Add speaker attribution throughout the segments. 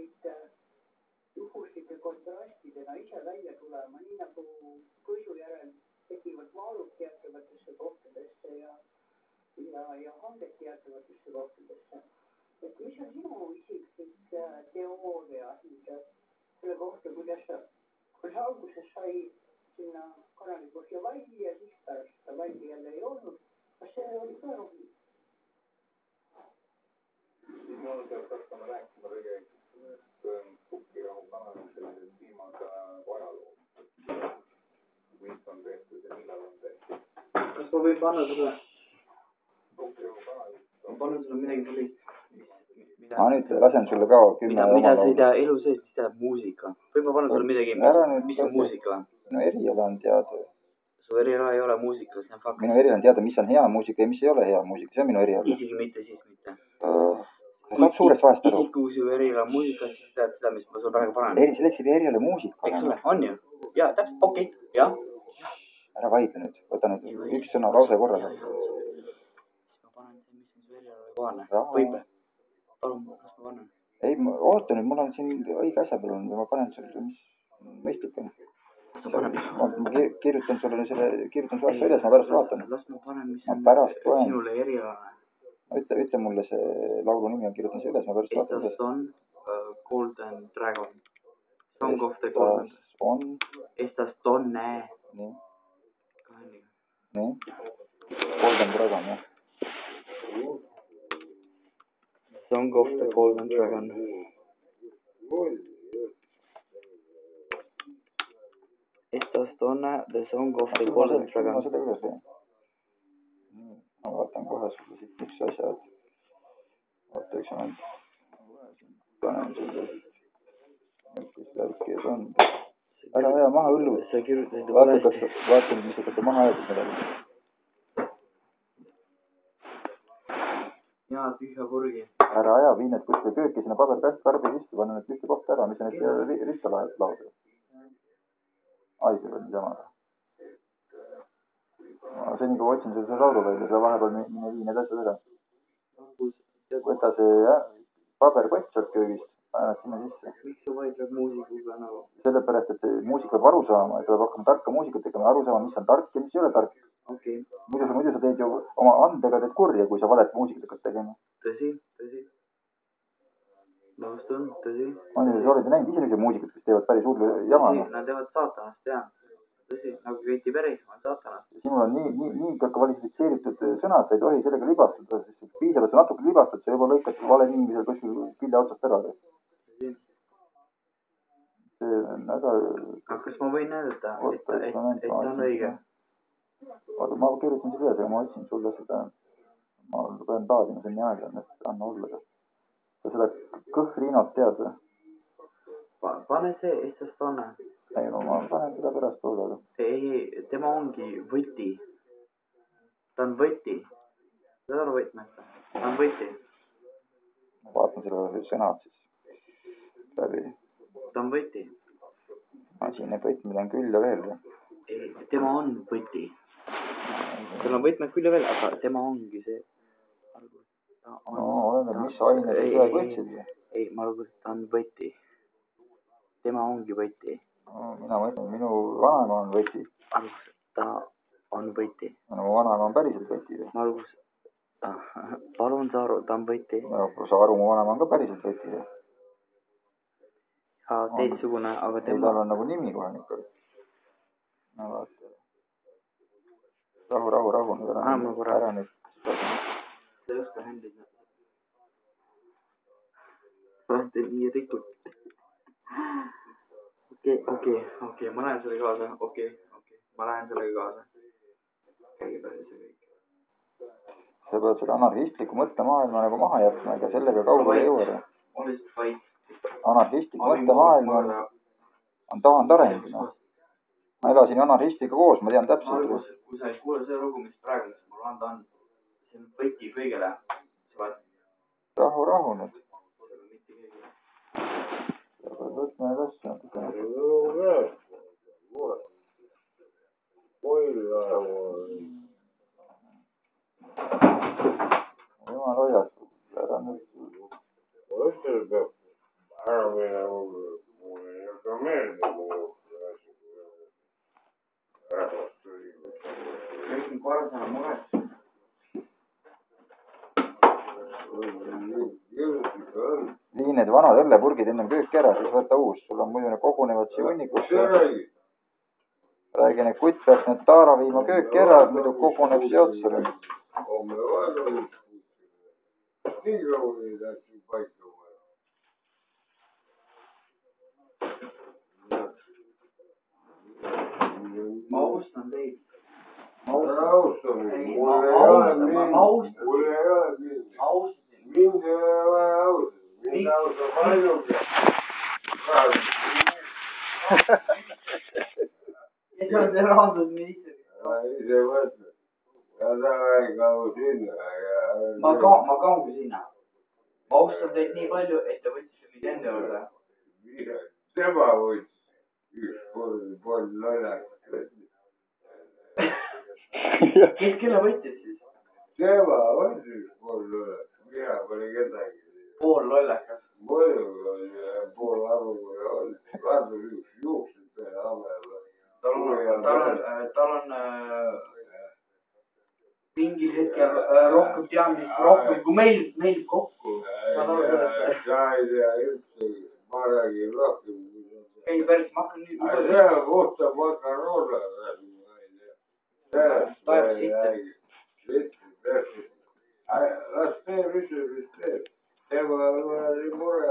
Speaker 1: sellist juhuslike kontrastidena ise välja tulema, nii nagu kõisu järel tekivad maalud teatavatesse kohtadesse ja hanged teatavatesse kohtadesse. Et mis on sinu isiklik teooria selle kohta, kuidas alguses sai sinna kanali põhja valli ja siis pärast seda valli jälle ei olnud. Kas see oli ka rohkem?
Speaker 2: Siis mul peaks hakkama rääkima tegelikult Pukkirahu kanali viimase ajaloo. Mis on tehtud ja millal on tehtud.
Speaker 3: Kas ma võin panna sulle?
Speaker 2: Pukkirahu kanali.
Speaker 3: Ma panen sulle midagi sellist.
Speaker 4: Ma nüüd lasen sulle ka 10
Speaker 3: mida sa ei tea elu sees, mis tähendab muusika? Või ma panen sulle midagi, mis on muusika?
Speaker 4: Minu eriala on teada.
Speaker 3: Su eriala ei ole muusika, see on fakt.
Speaker 4: Minu eriala on teada, mis on hea muusika ja mis ei ole hea muusika. See on minu eriala.
Speaker 3: Isegi mitte, siis mitte.
Speaker 4: Sa saad suurest vahest aru.
Speaker 3: Isegi kui su eriala muusika, siis tead seda, mis ma sulle praegu panen.
Speaker 4: Selleks ei eriala muusika.
Speaker 3: Eks ole, on ju? Ja, täpselt, okei, jah.
Speaker 4: Ära vaidle nüüd. Võta nüüd üks sõna lause korraga.
Speaker 3: Siis ma panen see, mis on su eriala kohane. Võib. Palun, kas ma panen?
Speaker 4: Ei, oota nüüd, mul on siin õige asja peal olnud ja ma panen sulle, mis mõistlik on. Ma kirjutan sulle asja üles, ma pärast vaatan.
Speaker 3: Las ma panen, mis on sinule erialane.
Speaker 4: Ütle mulle see laulu nimi, kirjutan see üles, ma pärast vaatan.
Speaker 3: Estas on Golden Dragon. Song of the Golden
Speaker 4: Dragon.
Speaker 3: Estas tonne.
Speaker 4: Nii.
Speaker 3: Kaheniga.
Speaker 4: Nii. Golden Dragon, jah.
Speaker 3: Song of the Golden Dragon. Estas tonne, the Song of the Golden Dragon.
Speaker 4: Ma seda üles teen. Ma vaatan kohe sulle siit üks asja. Vaata üks moment. Panen sulle siit. Mis lärkid on. Ära aja maha õllu.
Speaker 3: Sa kirjutasid valesti.
Speaker 4: Vaata, mis sa kasvab maha ajadus midagi.
Speaker 3: Jaa, tühja purgi.
Speaker 4: Ära aja, vii need kuskil kööki sinna paberkast, karbi sisse, panna need ühte kohta ära, mis on need rista lauda. Ai, see oli niisama. Ma seni kui otsin selle laulu välja, sa vahepeal mine vii need asjad ära. Võta see paberkott sealt köögist, paned sinna sisse.
Speaker 3: Miks sa vaidled muusikuga nagu?
Speaker 4: Sellepärast, et muusika peab aru saama, et peab hakkama tarka muusikat tegema, aru saama, mis on tark ja mis ei ole tark.
Speaker 3: Okay.
Speaker 4: Muidu sa teed ju oma andega teed kurja, kui sa valet muusikat hakkad tegema.
Speaker 3: Tõsi. Nõustun, tõsi.
Speaker 4: Sa oled ju näinud ise niisugused muusikud, kes teevad päris hullu jama.
Speaker 3: Nad teevad saatanast, jah. Tõsi, nagu Katy Perry, on saatanast.
Speaker 4: Sinul on nii kvalifitseeritud sõnad, sa ei tohi sellega libastuda, sest piisab, et sa natuke libastad, sa juba lõikad vale inimesel kuskil külje otsast ära. See on väga...
Speaker 3: Aga kas ma võin näidata, et ta on õige?
Speaker 4: Oota, ma kirjutan selle üles, aga ma otsin sulle seda, ma pean taadima, see on nii aeglasem, et anna olla. Sa seda kõhriinot tead või?
Speaker 3: Pane see, Estas tonne.
Speaker 4: Ei, ma panen seda pärast poolele.
Speaker 3: Ei, tema ongi võti. Ta on võti. Seda on võtmeta. Ta on võti.
Speaker 4: Ma vaatan selle sõnad siis läbi.
Speaker 3: Ta on võti.
Speaker 4: Siin need võtmed on küll ja veel.
Speaker 3: Ei, tema on võti. Tal on võtmed küll ja veel, aga tema ongi see.
Speaker 4: No, oleneb, mis ained sa üle võtsid.
Speaker 3: Ei, ma arvan, et ta on võti. Tema ongi võti.
Speaker 4: Mina mõtlen, minu vanaema on võti.
Speaker 3: Arvus, ta on võti.
Speaker 4: Mu vanaema on päriselt võti.
Speaker 3: Arvus, palun sa aru, ta on võti.
Speaker 4: Sa aru, mu vanaema on ka päriselt võti.
Speaker 3: Ja teistsugune, aga tema...
Speaker 4: Tal on nagu nimi kohe nikka. No vaata. Rahu. Ära nüüd.
Speaker 3: Sa ei oska händida. Vaata nii rikud. Okei, ma lähen selle kaasa. Okei, ma lähen sellega kaasa. Käige päris see kõik.
Speaker 4: Sa pead seda anarhistlikku mõttemaailma nagu maha jätma, ega sellega kaugele ei jõuda.
Speaker 3: Oli vait.
Speaker 4: Anarhistlik mõttemaailm on taandareng. Ma elasin anarhistiga koos, ma tean täpselt.
Speaker 3: Argus, kui sa ei kuule see lugu, mis praegu, mis mul anda on, see on võti kõigele.
Speaker 4: Rahu nüüd.
Speaker 2: Võtme need asja. Jumal hoiab. Ära nüüd.
Speaker 4: vanad õllepurgid ennem kööki ära, siis võta uus. sul on muidu need kogunevad siia hunnikusse. räägi, need kutt peaks need taara viima kööki ära, muidu koguneb siia otsa.
Speaker 3: ma austan teid.
Speaker 2: Mul ei ole vaja austada. Mind austab ainuke.
Speaker 3: kes on see rahandusminister?
Speaker 2: ise mõtle. Ja ta ei kao sinna.
Speaker 3: ma kaungi sinna. ma austan teid nii palju, et te võtsite mind enda juurde.
Speaker 2: tema võttis. üks pool lollaks.
Speaker 3: kes kelle võttis siis?
Speaker 2: tema võttis pool lollaks. mina pole kedagi.
Speaker 3: pool lollakas.
Speaker 2: muidugi oli pool arvuga olnud. vaata üks juuksed peale ammeva.
Speaker 3: tal on mingil hetkel rohkem teadmist, rohkem kui meil kokku.
Speaker 2: sa ei tea üldse, ma räägin rohkem.
Speaker 3: ei päris, ma hakkan nüüd.
Speaker 2: see on puhta makaroona.
Speaker 3: tajab sitte.
Speaker 2: las teeb ise, mis teeb. tema oli mure.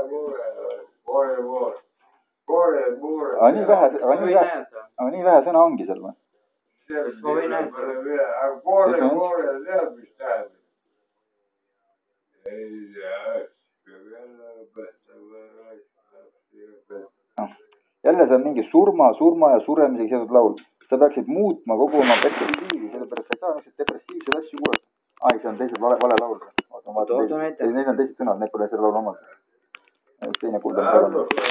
Speaker 4: aga nii vähe sõna ongi seal või?
Speaker 2: ma võin näidata. Koore teab, mis tähendab. ei tea, peab jälle õpetama.
Speaker 4: jälle see on mingi surma ja suremisega seotud laul. sa peaksid muutma kogu oma perspektiivi, sellepärast sa ei saa niisuguseid depressiivseid asju kuulata. see on teised vale laul. Need on teised sõnad, need pole selle laulu omad. teine kuulda.